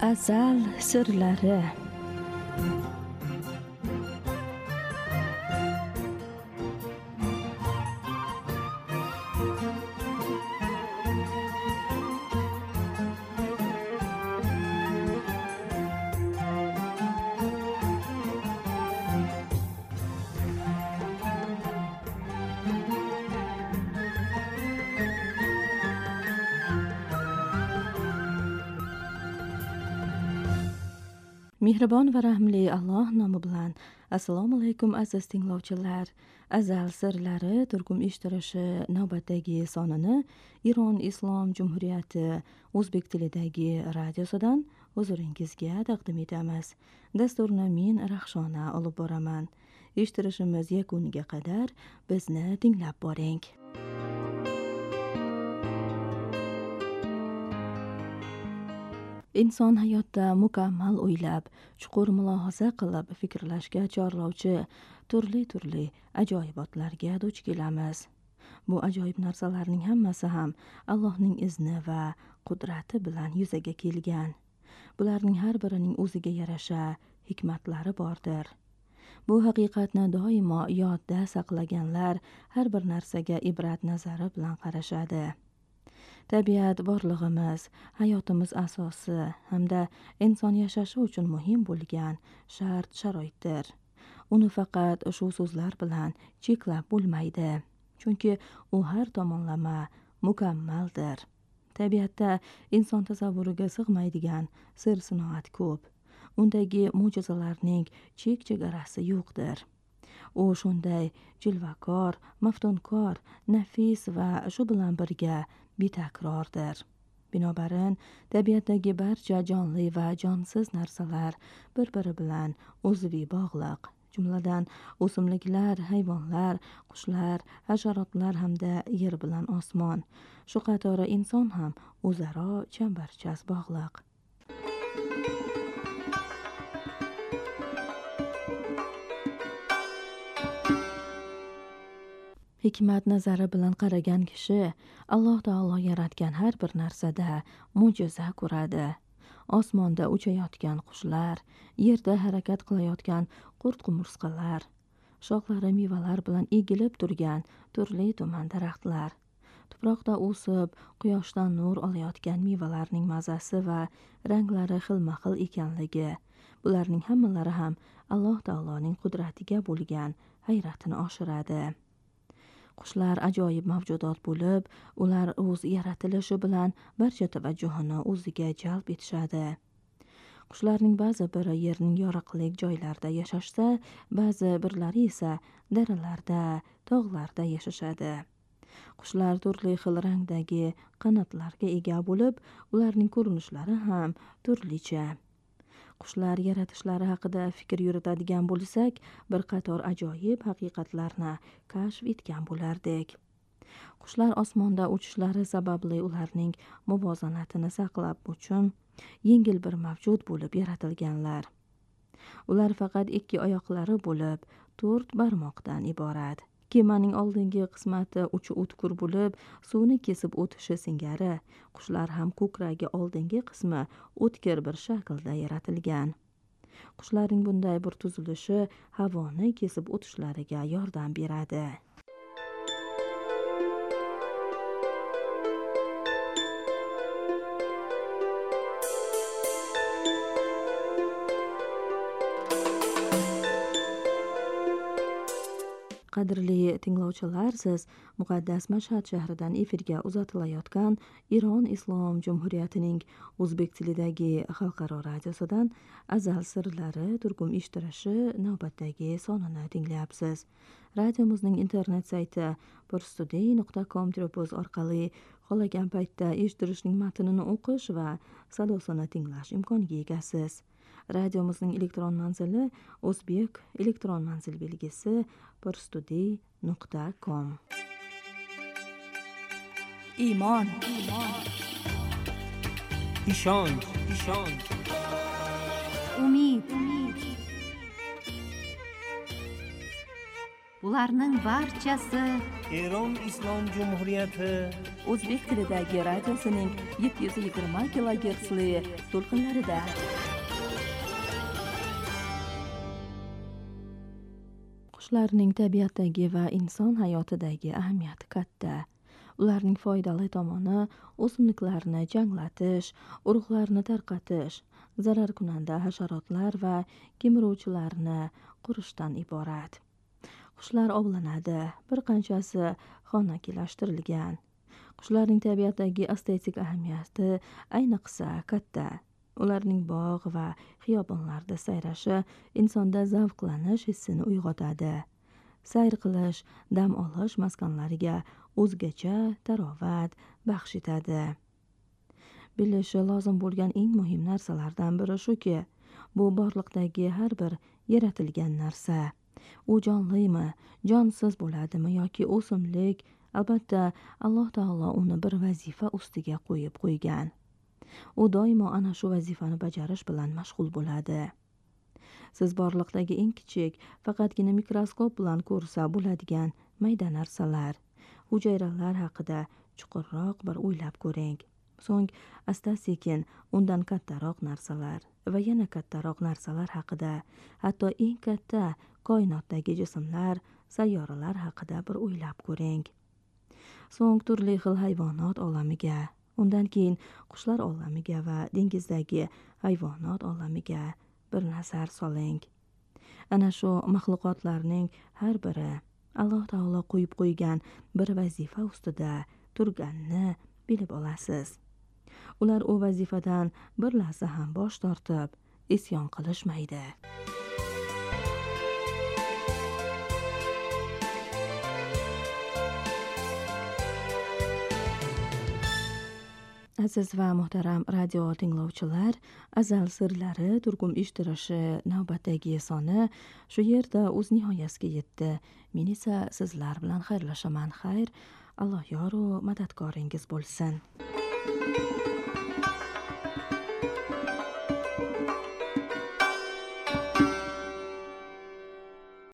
Azal sirlari. Mehribon va rahmli Alloh nomi bilan. Assalomu alaykum aziz tinglovchilar. Azal sirlari turkum eshittirishi navbatdagi sonini Iron Islom Jumhuriyati o'zbek tilidagi radiosidan huzuringizga taqdim etamiz. Dasturni men Rahshona olib boraman. Eshittirishimiz yakuniga qadar bizni tinglab boring. Inson hayotda mukammal o'ylab, chuqur mulohaza qilib fikrlashga chorlovchi turli ajoyibotlarga duch kelamiz. Bu ajoyib narsalarning hammasi ham Allohning izni va qudrati bilan yuzaga kelgan. Bularning har birining o'ziga yarasha hikmatlari bordir. Bu haqiqatni doimo yodda saqlaganlar har bir narsaga ibrat nazari bilan qarashadi. Tabiat borlig'imiz, hayotimiz asosi hamda inson yashashi uchun muhim bo'lgan shart-sharoitdir. Uni faqat shu so'zlar bilan cheklab bo'lmaydi, chunki u har tomonlama mukammaldir. Tabiatda inson tasavvuriga sig'maydigan sir-sinoat ko'p. Undagi mo'jizalarning chek-chegarasi yo'qdir. U shunday jilvakor, maftunkor, nafis va shu bilan birga betakrordir. Binobarin, tabiatdagi barcha jonli va jonsiz narsalar bir-biri bilan uzviy bog'liq. Jumladan, o'simliklar, hayvonlar, qushlar, hasharotlar hamda yer bilan osmon. Shu qatori inson ham o'zaro chambarchas bog'liq. Hikmat nazari bilan qaragan kishi Alloh taolo yaratgan har bir narsada mo'jiza ko'radi. Osmonda uchayotgan qushlar, yerda harakat qilayotgan qurt-qumursqalar, shoxlari mevalar bilan egilib turgan turli-tuman daraxtlar, tuproqda o'sib, quyoshdan nur olayotgan mevalarning mazasi va ranglari xilma-xil ekanligi, bularning hammalari ham Alloh taoloning qudratiga bo'lgan hayratini oshiradi. Qushlar ajoyib mavjudot bo'lib, ular o'z yaratilishi bilan barcha tavajjuhini o'ziga jalb etishadi. Qushlarning ba'zi biri yerning yoriqlik joylarida yashashsa, ba'zi birlari esa daralarda, tog'larda yashashadi. Qushlar turli xil rangdagi qanotlarga ega bo'lib, ularning ko'rinishlari ham turlicha. Qushlar yaratishlari haqida fikr yuritadigan bo'lsak, bir qator ajoyib haqiqatlarni kashf etgan bo'lardik. Qushlar osmonda uchishlari sababli ularning muvozanatini saqlab uchun yengil bir mavjud bo'lib yaratilganlar. Ular faqat 2 oyoqlari bo'lib, 4 barmoqdan iborat. Kemaning oldingi qismati uchi o'tkir bo'lib, suvni kesib o'tishi singari, qushlar ham ko'kragi oldingi qismi o'tkir bir shaklda yaratilgan. Qushlarning bunday bir tuzilishi havoni kesib o'tishlariga yordam beradi. Qadrli tinglovchilar, siz muqaddas Mashhad shahridan efirga uzatilayotgan Iron Islom Jumhuriyatining o'zbek tilidagi xalqaro radiosidan Azal sirlari turkum eshittirishi navbatdagi sonini tinglayapsiz. Radiomizning internet sayti purstuday.com orqali xohlagan paytda eshittirishning matnini o'qish va sadosini tinglash imkoniga egasiz. Radiomizning elektron manzili o'zbek elektron manzil belgisi purstuday.com. Iymon, ishonch, umid. Bularning barchasi Iron Islom Jumhuriyati o'zbek tilidagi radiosining 720 kilogertsli to'lqinlarida. Qushlarning tabiatdagi va inson hayotidagi ahamiyati katta. Ularning foydali tomoni o'simliklarni changlatish, urug'larni tarqatish, zararkunanda hasharotlar va kemiruvchilarni qurishdan iborat. Qushlar ovlanadi, bir qanchasi xonakilashtirilgan. Qushlarning tabiatdagi estetik ahamiyati ayniqsa katta. Ularning bog' va xiyobonlarda sayrashi insonda zavqlanish hissini uyg'otadi. Sayr qilish, dam olish maskanlariga o'zgacha tarovat baxsh etadi. Bilishi lozim bo'lgan eng muhim narsalardan biri shuki, bu borliqdagi har bir yaratilgan narsa. U jonlimi, jonsiz bo'ladimi yoki o'simlik, albatta Alloh taolo uni bir vazifa ustiga qo'yib qo'ygan. U doimo ana shu vazifani bajarish bilan mashg'ul bo'ladi. Siz borliqdagi eng kichik, faqatgina mikroskop bilan ko'rsa bo'ladigan mayda narsalar, hujayralar haqida chuqurroq bir o'ylab ko'ring. So'ng asta-sekin undan kattaroq narsalar va yana kattaroq narsalar haqida, hatto eng katta koinotdagi jismlar, sayyoralar haqida bir o'ylab ko'ring. So'ng turli xil hayvonot olamiga, undan keyin qushlar olamiga va dengizdagi hayvonot olamiga bir nazar soling. Ana shu maxluqotlarning har biri Alloh taolo qo'yib qo'ygan bir vazifa ustida turganini bilib olasiz. Ular u vazifadan bir lahza ham bosh tortib, isyon qilishmaydi. Aziz va muhtaram radio tinglovchilar, Azal sirlari turkum eshittirishi navbatdagi soni shu yerda o'z nihoyasiga yetdi. Men esa sizlar bilan xayrlashaman. Xayr, Alloh yoru madadkoringiz bo'lsin.